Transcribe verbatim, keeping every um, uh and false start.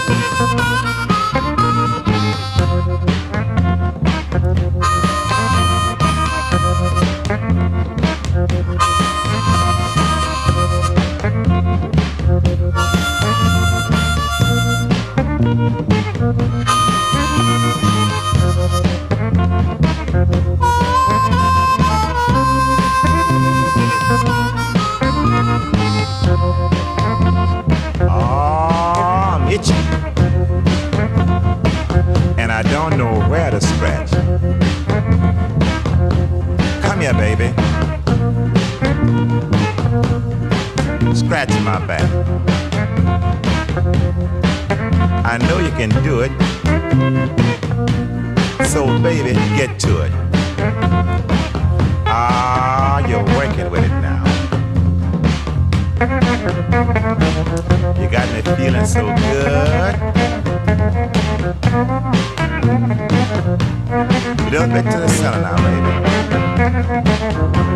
Oh, I'm itchy, and I don't know where to scratch. Come here, baby. Scratch my back. I know you can do it. So, baby, get to it. Ah, you're working with it now. You got me feeling so good. A little bit to the center now, baby.